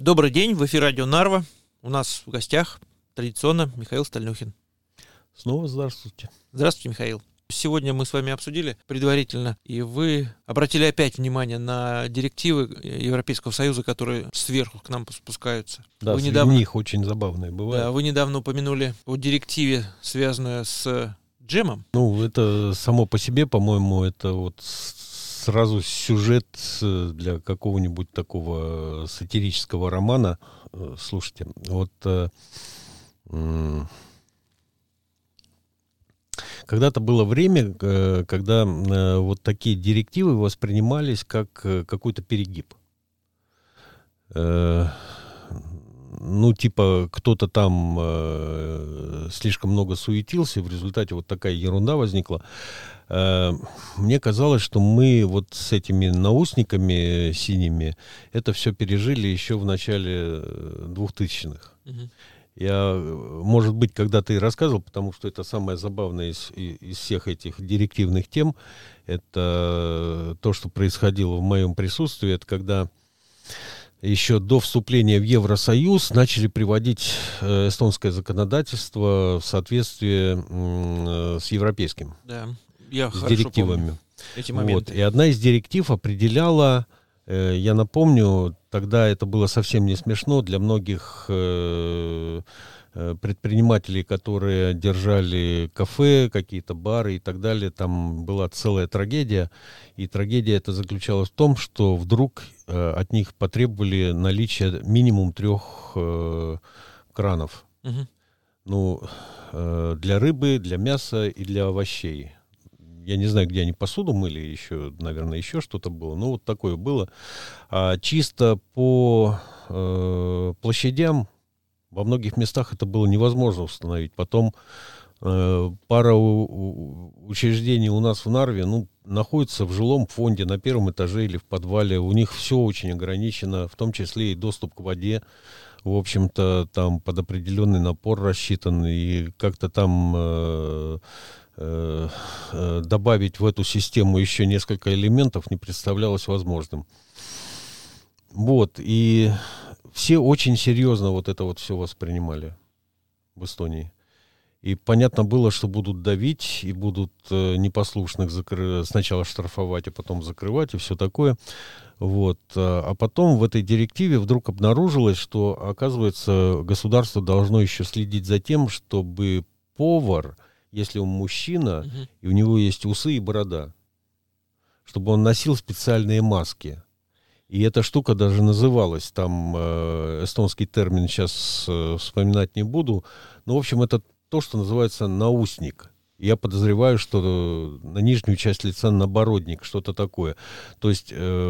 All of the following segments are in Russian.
Добрый день, в эфире радио Нарва. У нас в гостях традиционно Михаил Стальнюхин. Снова здравствуйте. Здравствуйте, Михаил. Сегодня мы с вами обсудили предварительно, и вы обратили опять внимание на директивы Европейского Союза, которые сверху к нам спускаются. Да, среди них очень забавные бывают. Да, вы недавно упомянули о директиве, связанную с джемом. Ну, это само по себе, по-моему, это вот сразу сюжет для какого-нибудь такого сатирического романа. Слушайте, вот когда-то было время, когда вот такие директивы воспринимались как какой-то перегиб. Ну, типа, кто-то там слишком много суетился, и в результате вот такая ерунда возникла. Мне казалось, что мы вот с этими наушниками синими это все пережили еще в начале 2000-х. Угу. Я, может быть, когда-то и рассказывал, потому что это самое забавное из всех этих директивных тем, это то, что происходило в моем присутствии, это когда еще до вступления в Евросоюз начали приводить эстонское законодательство в соответствие с европейским, с директивами. Эти моменты. Вот. И одна из директив определяла, я напомню, тогда это было совсем не смешно для многих предпринимателей, которые держали кафе, какие-то бары и так далее. Там была целая трагедия. И трагедия эта заключалась в том, что вдруг от них потребовали наличия минимум 3 кранов. Угу. Ну, для рыбы, для мяса и для овощей. Я не знаю, где они посуду мыли, еще, наверное, еще что-то было. Ну, вот такое было. А чисто по площадям во многих местах это было невозможно установить. Потом пара учреждений у нас в Нарве, находится в жилом фонде на первом этаже или в подвале. У них все очень ограничено, в том числе и доступ к воде. В общем-то, там под определенный напор рассчитан. И как-то там добавить в эту систему еще несколько элементов не представлялось возможным. Вот. И все очень серьезно вот это вот все воспринимали в Эстонии. И понятно было, что будут давить и будут непослушных сначала штрафовать, а потом закрывать и все такое. Вот. А потом в этой директиве вдруг обнаружилось, что, оказывается, государство должно еще следить за тем, чтобы повар, если он мужчина, и у него есть усы и борода, чтобы он носил специальные маски. И эта штука даже называлась, там эстонский термин сейчас вспоминать не буду, но, в общем, это то, что называется наусник. Я подозреваю, что на нижнюю часть лица набородник, что-то такое. То есть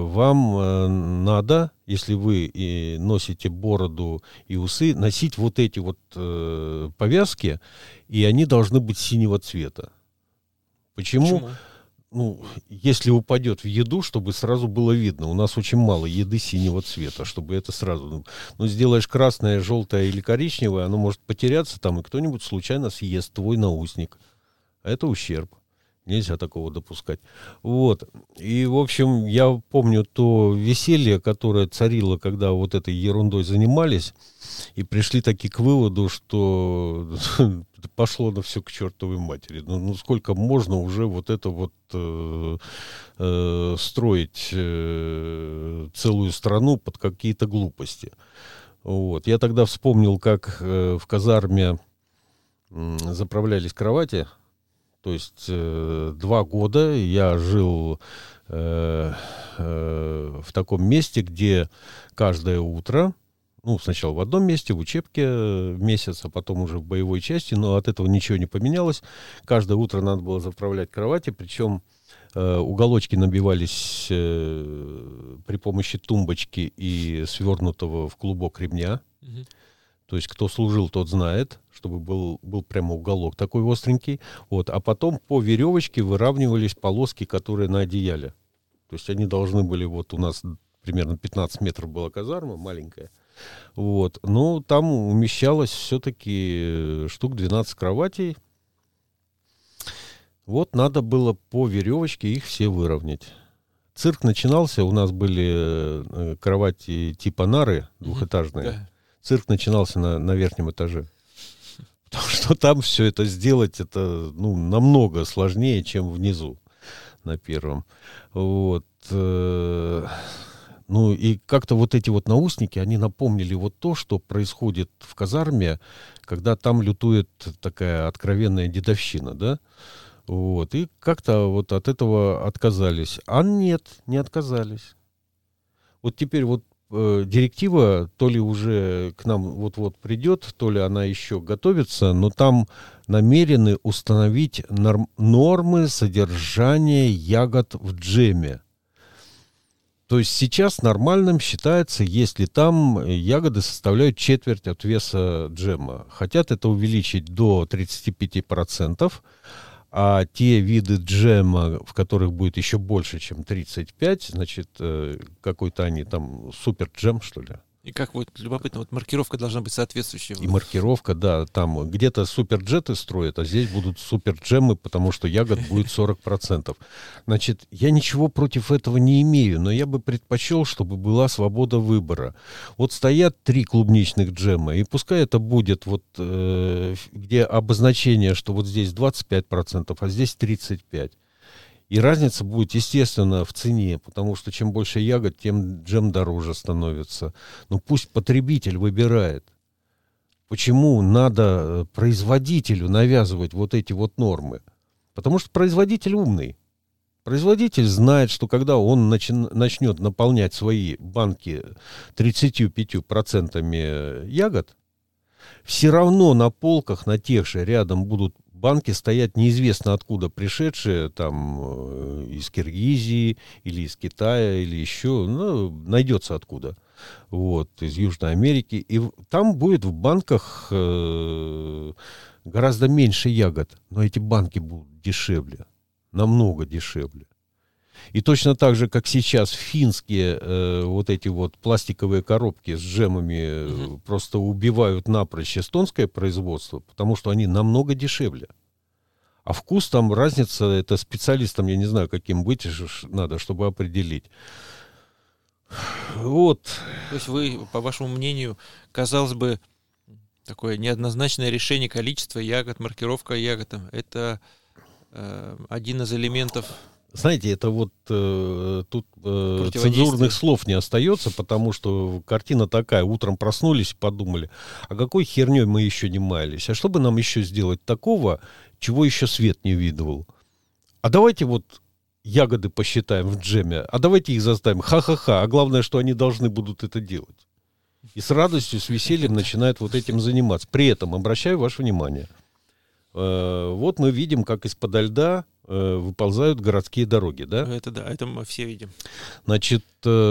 вам надо, если вы и носите бороду и усы, носить вот эти вот повязки, и они должны быть синего цвета. Почему? Ну, если упадет в еду, чтобы сразу было видно. У нас очень мало еды синего цвета, чтобы это сразу... Ну, сделаешь красное, желтое или коричневое, оно может потеряться там, и кто-нибудь случайно съест твой наусник. А это ущерб. Нельзя такого допускать. Вот. И, в общем, я помню то веселье, которое царило, когда вот этой ерундой занимались, и пришли таки к выводу, что пошло на все к чертовой матери. Ну сколько можно уже вот это вот строить целую страну под какие-то глупости. Вот. Я тогда вспомнил, как в казарме заправлялись кровати. То есть 2 года я жил в таком месте, где каждое утро, сначала в одном месте, в учебке месяц, а потом уже в боевой части, но от этого ничего не поменялось. Каждое утро надо было заправлять кровати, причем уголочки набивались при помощи тумбочки и свернутого в клубок ремня. Mm-hmm. То есть кто служил, тот знает, чтобы был прямо уголок такой остренький. Вот. А потом по веревочке выравнивались полоски, которые на одеяле. То есть они должны были, вот у нас примерно 15 метров была казарма, маленькая. Вот. Но там умещалось все-таки штук 12 кроватей. Вот надо было по веревочке их все выровнять. Цирк начинался, у нас были кровати типа нары двухэтажные. Да. Цирк начинался на верхнем этаже. Потому что там все это сделать, это намного сложнее, чем внизу, на первом. Вот. И как-то вот эти вот наушники, они напомнили вот то, что происходит в казарме, когда там лютует такая откровенная дедовщина, да? Вот. И как-то вот от этого отказались. А нет, не отказались. Вот теперь вот директива то ли уже к нам вот-вот придет, то ли она еще готовится, но там намерены установить нормы содержания ягод в джеме. То есть сейчас нормальным считается, если там ягоды составляют четверть от веса джема. Хотят это увеличить до 35%, а те виды джема, в которых будет еще больше, чем 35, значит, какой-то они там супер джем, что ли. И как вот любопытно, вот маркировка должна быть соответствующая. И маркировка, да, там где-то суперджеты строят, а здесь будут суперджемы, потому что ягод будет 40%. Значит, я ничего против этого не имею, но я бы предпочел, чтобы была свобода выбора. Вот стоят 3 клубничных джема, и пускай это будет вот, где обозначение, что вот здесь 25%, а здесь 35%. И разница будет, естественно, в цене, потому что чем больше ягод, тем джем дороже становится. Но пусть потребитель выбирает. Почему надо производителю навязывать вот эти вот нормы? Потому что производитель умный. Производитель знает, что когда он начнет наполнять свои банки 35% ягод, все равно на полках, на тех же рядом будут банки стоят неизвестно откуда пришедшие, там, из Киргизии или из Китая, или еще, найдется откуда, вот, из Южной Америки. И там будет в банках гораздо меньше ягод, но эти банки будут дешевле, намного дешевле. И точно так же, как сейчас финские вот эти вот пластиковые коробки с джемами просто убивают напрочь эстонское производство, потому что они намного дешевле. А вкус там, разница, это специалистам, я не знаю, каким быть надо, чтобы определить. Вот. То есть вы, по вашему мнению, казалось бы, такое неоднозначное решение количества ягод, маркировка ягод, это один из элементов. Знаете, это вот тут цензурных слов не остается, потому что картина такая. Утром проснулись и подумали, а какой херней мы еще не маялись? А что бы нам еще сделать такого, чего еще свет не видывал? А давайте вот ягоды посчитаем в джеме, а давайте их заставим. Ха-ха-ха. А главное, что они должны будут это делать. И с радостью, с весельем начинают вот этим заниматься. При этом, обращаю ваше внимание, вот мы видим, как из-подо льда выползают городские дороги, да? Это да, это мы все видим. Значит,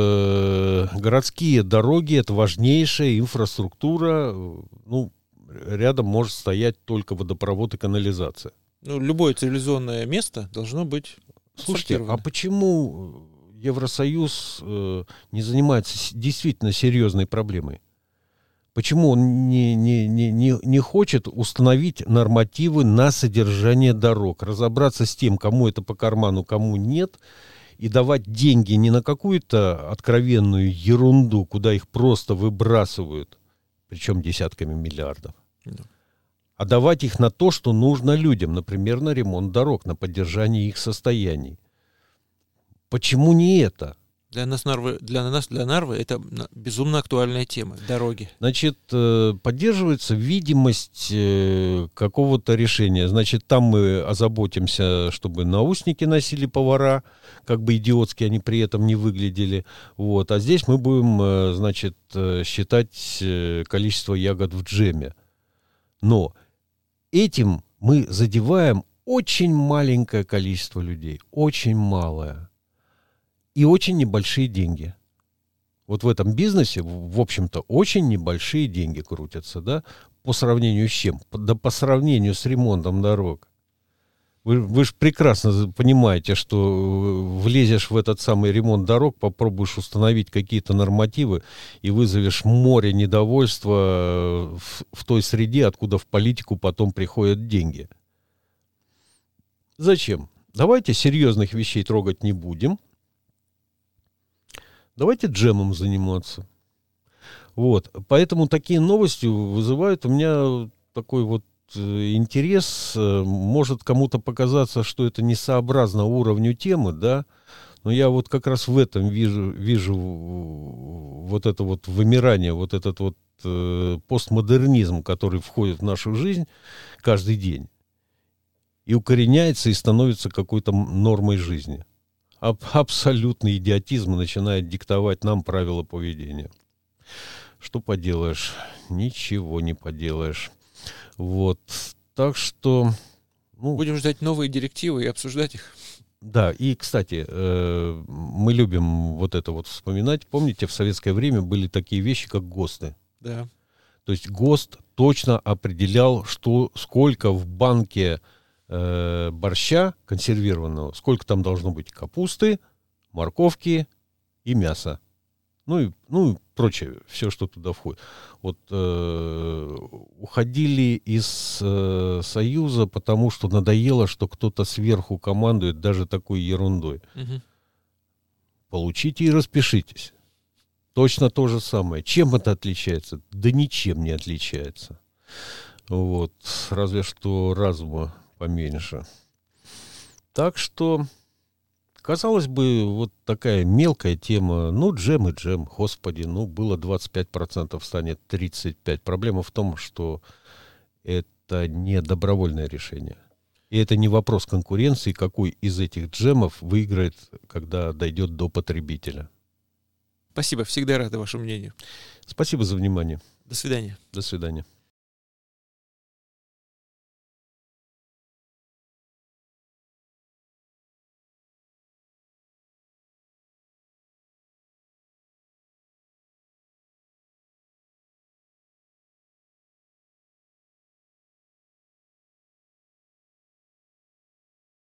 городские дороги — это важнейшая инфраструктура. Рядом может стоять только водопровод и канализация. Любое цивилизованное место должно быть. Слушайте, а почему Евросоюз не занимается действительно серьезной проблемой? Почему он не хочет установить нормативы на содержание дорог, разобраться с тем, кому это по карману, кому нет, и давать деньги не на какую-то откровенную ерунду, куда их просто выбрасывают, причем десятками миллиардов, а давать их на то, что нужно людям, например, на ремонт дорог, на поддержание их состояний. Почему не это? Для Нарвы, это безумно актуальная тема. Дороги. Значит, поддерживается видимость какого-то решения. Значит, там мы озаботимся, чтобы наушники носили повара, как бы идиотски они при этом не выглядели. Вот. А здесь мы будем, значит, считать количество ягод в джеме. Но этим мы задеваем очень маленькое количество людей. Очень малое. И очень небольшие деньги. Вот в этом бизнесе, в общем-то, очень небольшие деньги крутятся, да? По сравнению с чем? Да по сравнению с ремонтом дорог. Вы же прекрасно понимаете, что влезешь в этот самый ремонт дорог, попробуешь установить какие-то нормативы и вызовешь море недовольства в той среде, откуда в политику потом приходят деньги. Зачем? Давайте серьезных вещей трогать не будем. Давайте джемом заниматься. Вот. Поэтому такие новости вызывают у меня такой вот интерес. Может кому-то показаться, что это несообразно уровню темы, да, но я вот как раз в этом вижу вот это вот вымирание, вот этот вот постмодернизм, который входит в нашу жизнь каждый день и укореняется и становится какой-то нормой жизни. Абсолютный идиотизм начинает диктовать нам правила поведения. Что поделаешь? Ничего не поделаешь. Вот. Так что... Будем ждать новые директивы и обсуждать их. Да, и, кстати, мы любим вот это вот вспоминать. Помните, в советское время были такие вещи, как ГОСТы? Да. То есть ГОСТ точно определял, сколько в банке борща консервированного, сколько там должно быть капусты, морковки и мяса. Ну и прочее, все, что туда входит. Вот уходили из Союза, потому что надоело, что кто-то сверху командует даже такой ерундой. Угу. Получите и распишитесь. Точно то же самое. Чем это отличается? Да ничем не отличается. Вот. Разве что разума поменьше. Так что... Казалось бы, вот такая мелкая тема, джем и джем, господи, было 25%, станет 35%. Проблема в том, что это не добровольное решение. И это не вопрос конкуренции, какой из этих джемов выиграет, когда дойдет до потребителя. Спасибо, всегда рада вашему мнению. Спасибо за внимание. До свидания. До свидания.